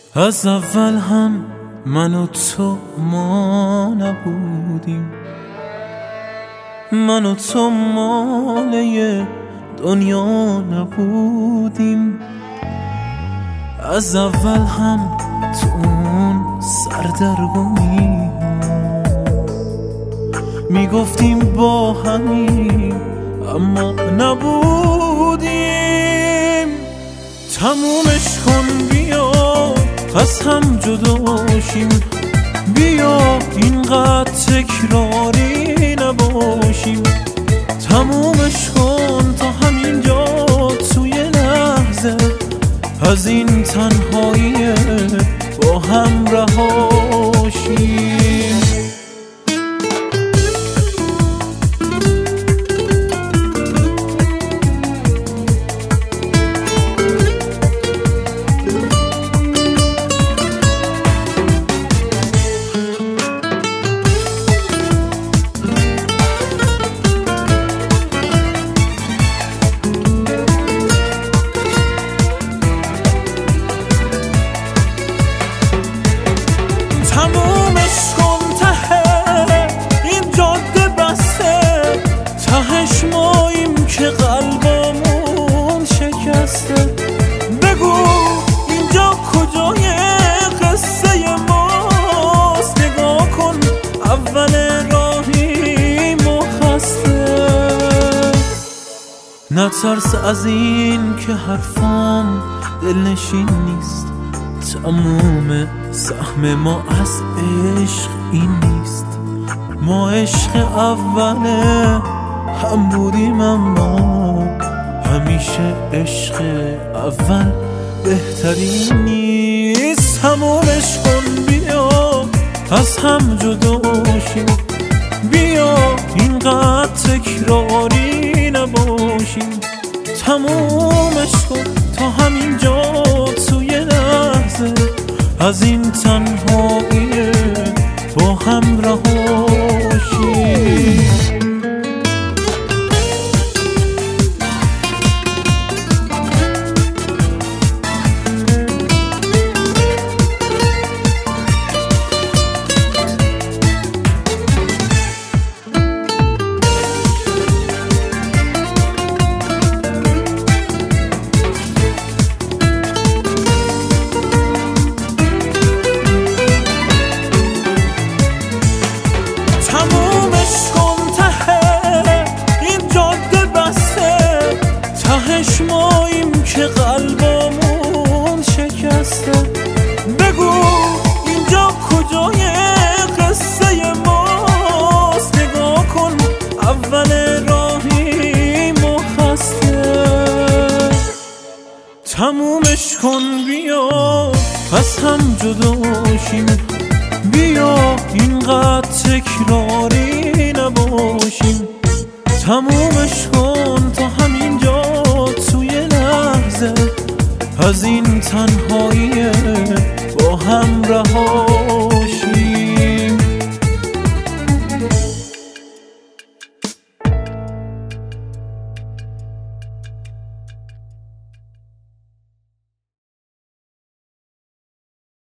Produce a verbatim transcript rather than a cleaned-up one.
از اول هم من و تو ما نبودیم، من و تو ماله دنیا نبودیم. از اول هم تو اون سردرگمی میگفتیم با همیم اما نبودیم. تمومش کن بیا از هم جداشیم، بیا اینقدر تکراری نباشیم. تمومش کن تا همینجا توی لحظه از این تنهایی با هم رهاشیم. تمومش کن ته این جاده بسته، تهش ماییم که قلبمون شکسته. بگو اینجا کجای قصه ماست، نگاه کن اول راهی مخسته. نترس از این که حرفام دلنشین نیست، تموم سهم ما از عشق این نیست. ما عشق اوله هم بودیم اما همیشه عشق اول بهترین نیست. تمومش کن بیا از هم جداشیم، بیا اینقدر تکراری نباشیم. تمومش کن تا همینجا توی لحظه از این تنهایی با هم رهاشیم. تهش ماییم که قلبمون شکسته. بگو اینجا کجای قصه ماست، نگاه کن اول راهی مخسته. تمومش کن بیا از هم جداشیم، بیا اینقدر تکراری نباشیم. تمومش کن تا همینجا توی لحظه از این تنهایی با هم رها